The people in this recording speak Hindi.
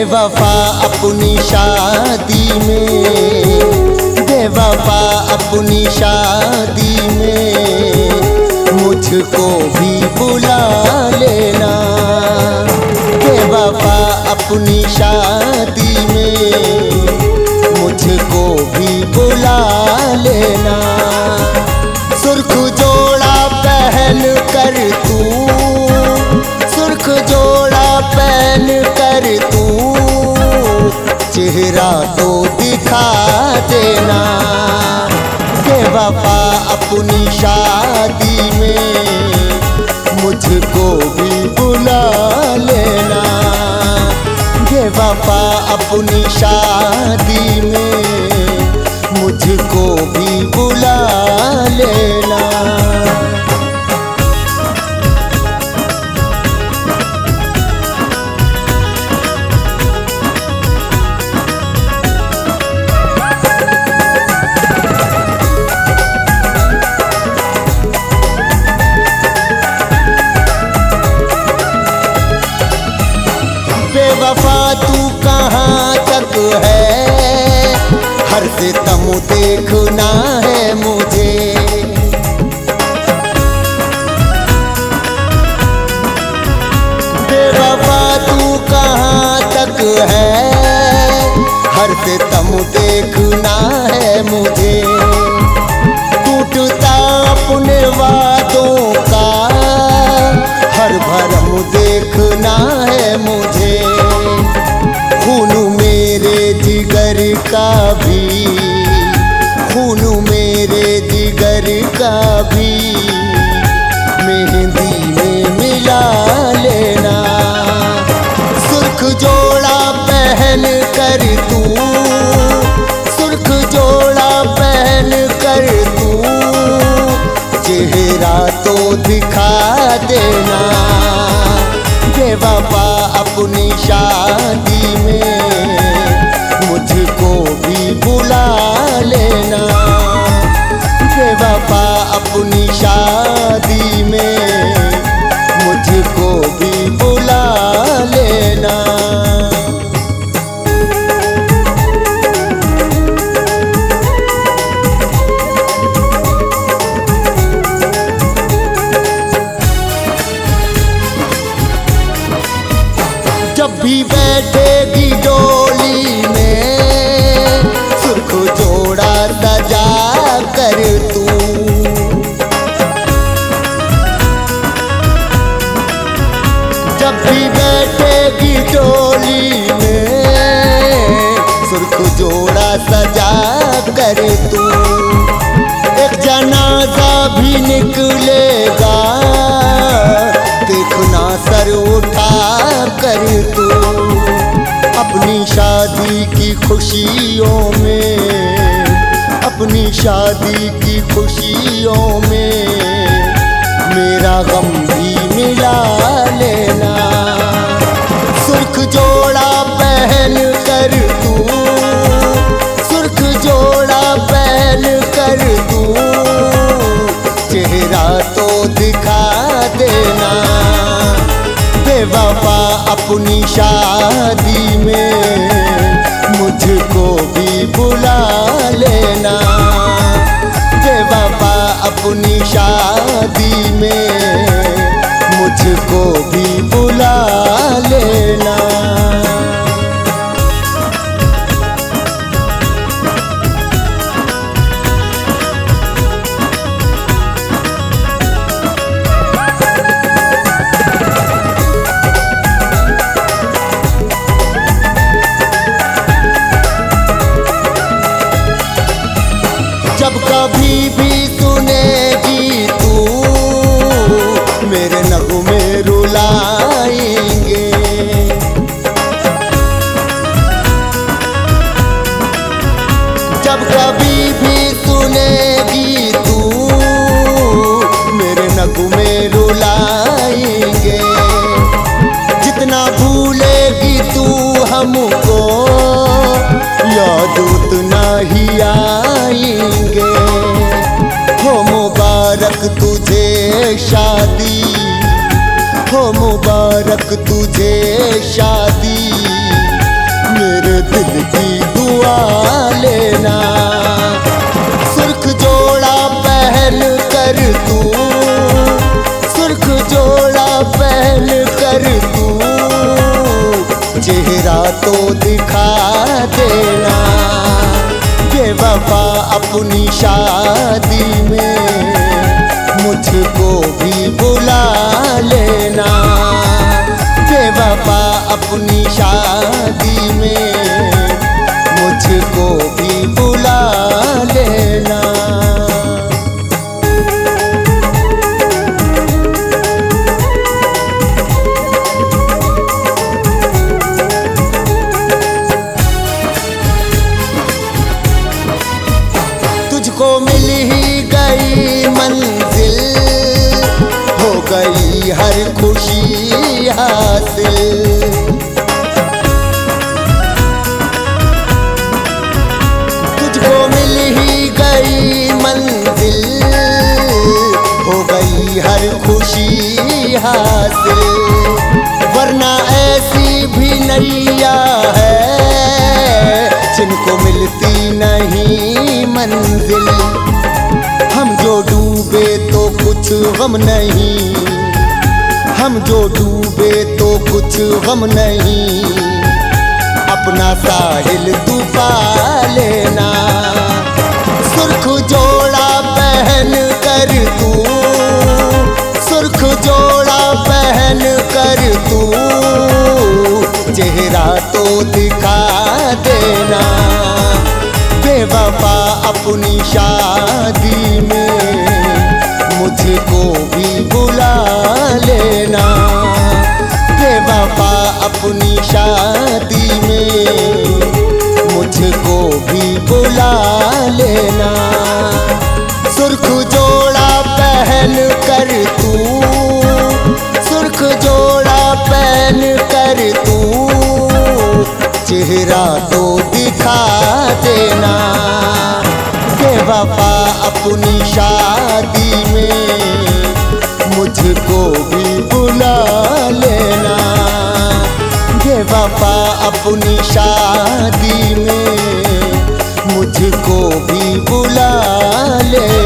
बेवफा अपनी शादी में, बेवफा अपनी शादी में मुझको भी बुला लेना। बेवफा अपनी शादी में मुझको भी बुला लेना। सुर्ख जोड़ा पहन कर तू, सुर्ख जोड़ा पहन कर तू चेहरा तो दिखा देना। बेवफा अपनी शादी में मुझको भी बुला लेना। बेवफा अपनी शादी में मुझको भी बुला लेना। बेवफा तू कहाँ तक है, हर सितम देखना है मुझे। बेवफा तू कहाँ तक है, हर सितम देखना है मुझे। टूटता अपने वादों का हर भरम देखना है मुझे। खून मेरे जिगर का भी, खून मेरे जिगर का भी मेहंदी में मिला लेना। सुर्ख जोड़ा पहन कर तू, सुर्ख जोड़ा पहन कर तू चेहरा तो दिखा देना। बेवफा अपनी शादी में मुझको भी बुला लेना। बेवफा अपनी शादी में मुझको भी बुला लेना। जब भी बैठेगी डोली में सुर्ख जोड़ा सजा कर तू, जब भी बैठेगी डोली में सुर्ख जोड़ा सजा कर तू। एक जनाजा भी निकलेगा देखना सर उठा कर तू। अपनी शादी की खुशियों में, अपनी शादी की खुशियों में मेरा गम भी मिला लेना। सुर्ख जोड़ा पहन कर तू, सुर्ख जोड़ा पहन कर तू चेहरा तो दिखा देना। बेवफा अपनी शादी में मुझको भी बुला लेना। बेवफा अपनी शादी में मुझको भी बुला लेना। जब कभी भी सुनेगी तू मेरे नगमे रुलाएंगे। जब कभी भी सुनेगी तू मेरे नगमे रुलाएंगे। जितना भूलेगी तू हमको याद उतना ही आएंगे। हो मुबारक तुझे शादी, हो मुबारक तुझे शादी की दुआ लेना। सुर्ख जोड़ा पहन कर तू, सुर्ख जोड़ा पहन कर तू चेहरा तो दिखा देना। बेवफा अपनी शादी में मुझको भी बुला लेना। बेवफा अपनी शादी में मुझको भी बुला लेना। तुझको मिल ही गई मंजिल, हो गई हर खुशी हासिल। तुझको मिल ही गई मंजिल, हो गई हर खुशी हासिल। वरना ऐसी भी नैया है जिनको मिलती नहीं मंजिल। हम जो डूबे तो कुछ गम नहीं, हम जो डूबे तो कुछ गम नहीं। अपना साहिल तू पा लेना। सुर्ख जोड़ा पहन कर तू, सुर्ख जोड़ा पहन कर तू चेहरा तो दिखा देना। बेवफा अपनी शादी में मुझको भी बुला लेना। बेवफा अपनी शादी में मुझको भी बुला लेना। सुर्ख जोड़ा पहन कर तू, सुर्ख जोड़ा पहन कर तू चेहरा तो दिखा देना। बेवफा अपनी शादी में मुझको भी बुला लेना। बेवफा अपनी शादी में मुझको भी बुला लेना।